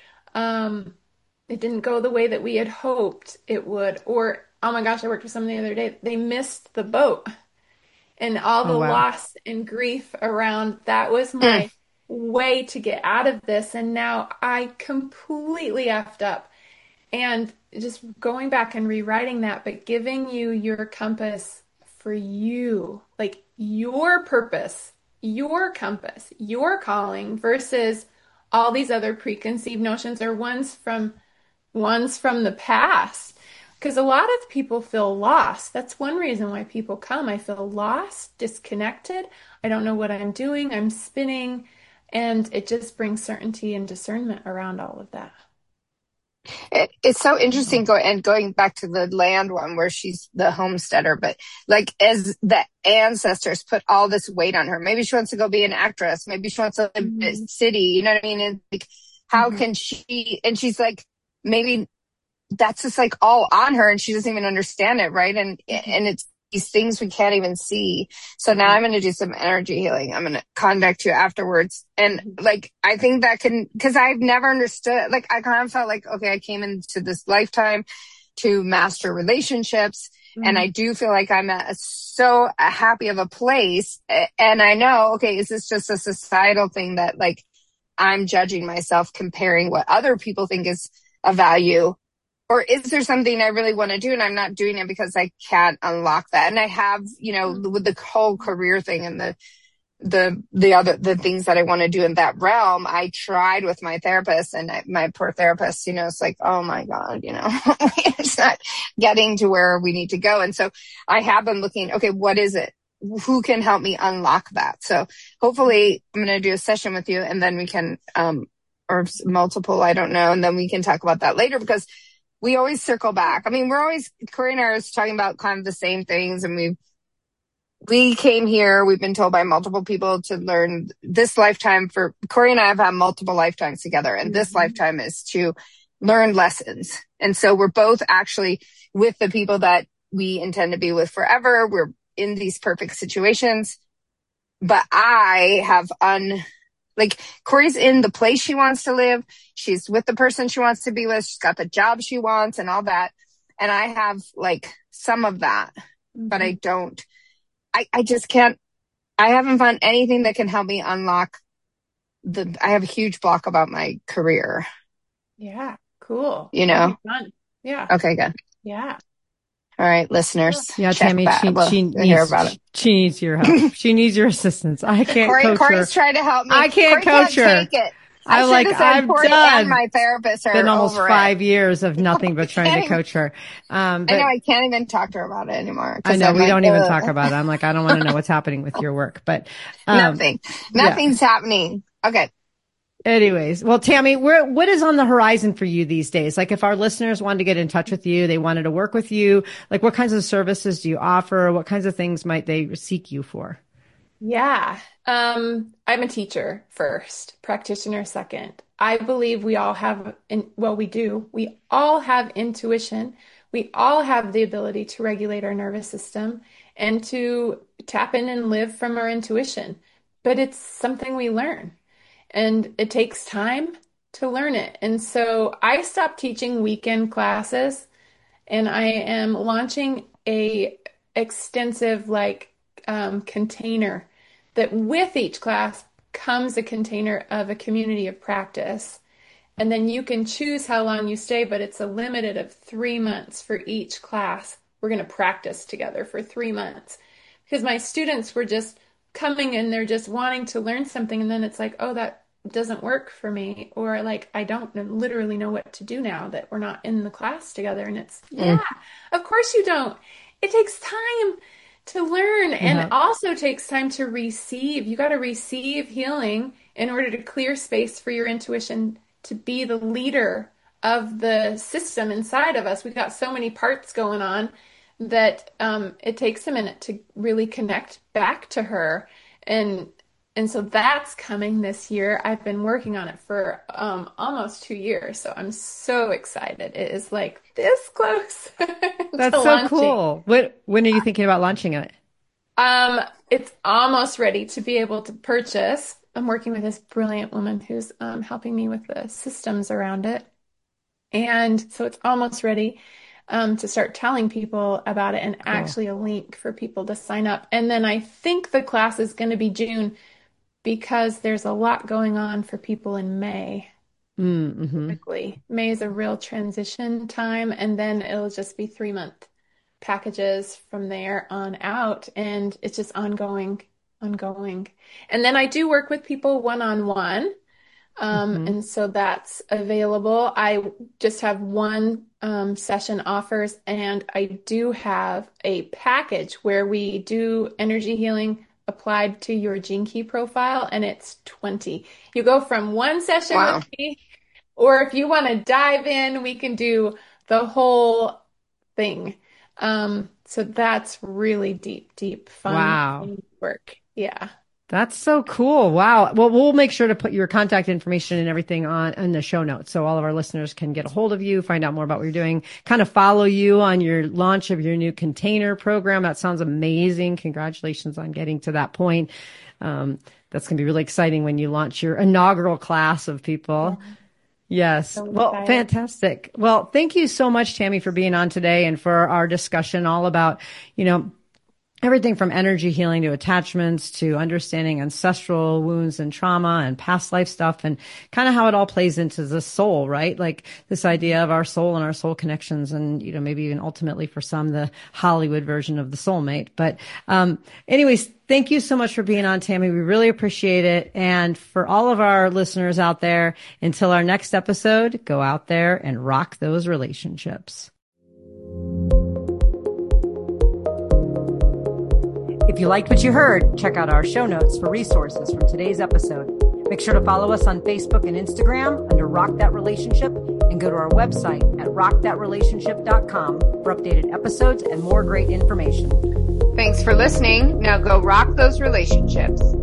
it didn't go the way that we had hoped it would. Or, oh my gosh, I worked with someone the other day. They missed the boat and all the loss and grief around that was my way to get out of this. And now I completely effed up. And just going back and rewriting that, but giving you your compass for you, like your purpose, your compass, your calling versus all these other preconceived notions or ones from the past. Because a lot of people feel lost. That's one reason why people come. I feel lost, disconnected. I don't know what I'm doing. I'm spinning. And it just brings certainty and discernment around all of that. It's so interesting going back to the land one where she's the homesteader, but like as the ancestors put all this weight on her, maybe she wants to go be an actress. Maybe she wants to live in a city. You know what I mean? And like, how can she, and she's like, maybe that's just like all on her and she doesn't even understand it. Right. And it's these things we can't even see. So now I'm going to do some energy healing. I'm going to contact you afterwards. And like, I think that cause I've never understood, like, I kind of felt like, okay, I came into this lifetime to master relationships. And I do feel like I'm at so happy of a place. And I know, okay, is this just a societal thing that like I'm judging myself comparing what other people think is a value? Or is there something I really want to do and I'm not doing it because I can't unlock that? And I have, you know, with the whole career thing and the things that I want to do in that realm, I tried with my therapist and my poor therapist, you know, it's like, oh my God, you know, it's not getting to where we need to go. And so I have been looking, okay, what is it? Who can help me unlock that? So hopefully I'm going to do a session with you and then we can, or multiple, I don't know. And then we can talk about that later because we always circle back. I mean, Corey and I are talking about kind of the same things. And we came here, we've been told by multiple people to learn this lifetime for Corey and I have had multiple lifetimes together. And this lifetime is to learn lessons. And so we're both actually with the people that we intend to be with forever. We're in these perfect situations, but I have like Corey's in the place she wants to live. She's with the person she wants to be with. She's got the job she wants and all that. And I have like some of that, but I don't, I just can't, I haven't found anything that can help me unlock I have a huge block about my career. Yeah. Cool. You know? Fun. Yeah. Okay, good. Yeah. All right, listeners. Yeah, Tammy, she needs your help. She needs your assistance. I can't coach her. Corey's trying to help me. I can't coach her. Take it. I'm Corey done. And my therapist are been almost over 5 years of nothing but trying to coach her. But I know I can't even talk to her about it anymore. I know we don't even talk about it. I'm like, I don't want to know what's happening with your work, but nothing's happening. Okay. Anyways, well, Tammy, what is on the horizon for you these days? Like if our listeners wanted to get in touch with you, they wanted to work with you, like what kinds of services do you offer? What kinds of things might they seek you for? Yeah. I'm a teacher first, practitioner second. I believe we all have, well, we do. We all have intuition. We all have the ability to regulate our nervous system and to tap in and live from our intuition. But it's something we learn, and it takes time to learn it. And so I stopped teaching weekend classes, and I am launching a extensive container that with each class comes a container of a community of practice. And then you can choose how long you stay, but it's a limited of 3 months for each class. We're going to practice together for 3 months because my students were just coming and they're just wanting to learn something. And then it's like, oh, that doesn't work for me. Or like, I don't literally know what to do now that we're not in the class together. And it's, yeah, of course you don't. It takes time to learn and also takes time to receive. You got to receive healing in order to clear space for your intuition to be the leader of the system inside of us. We've got so many parts going on that it takes a minute to really connect back to her. And so that's coming this year. I've been working on it for almost 2 years. So I'm so excited. It is like this close That's to so launching. cool. When are you thinking about launching it? It's almost ready to be able to purchase. I'm working with this brilliant woman who's helping me with the systems around it. And so it's almost ready to start telling people about it and actually a link for people to sign up. And then I think the class is going to be June because there's a lot going on for people in May. Typically, May is a real transition time, and then it'll just be 3 month packages from there on out, and it's just ongoing. And then I do work with people one-on-one, and so that's available. I just have one session offers, and I do have a package where we do energy healing applied to your Gene Key profile, and it's 20. You go from one session with me, or if you want to dive in, we can do the whole thing. So that's really deep, fun work. Yeah. That's so cool. Wow. Well, we'll make sure to put your contact information and everything on in the show notes so all of our listeners can get a hold of you, find out more about what you're doing, kind of follow you on your launch of your new container program. That sounds amazing. Congratulations on getting to that point. That's going to be really exciting when you launch your inaugural class of people. Yes. So Well, excited. fantastic. Well, thank you so much, Tammy, for being on today and for our discussion all about, everything from energy healing to attachments to understanding ancestral wounds and trauma and past life stuff and kind of how it all plays into the soul, right? Like this idea of our soul and our soul connections and, maybe even ultimately for some, the Hollywood version of the soulmate. But, anyways, thank you so much for being on, Tammy. We really appreciate it. And for all of our listeners out there, until our next episode, go out there and rock those relationships. If you liked what you heard, check out our show notes for resources from today's episode. Make sure to follow us on Facebook and Instagram under Rock That Relationship and go to our website at rockthatrelationship.com for updated episodes and more great information. Thanks for listening. Now go rock those relationships.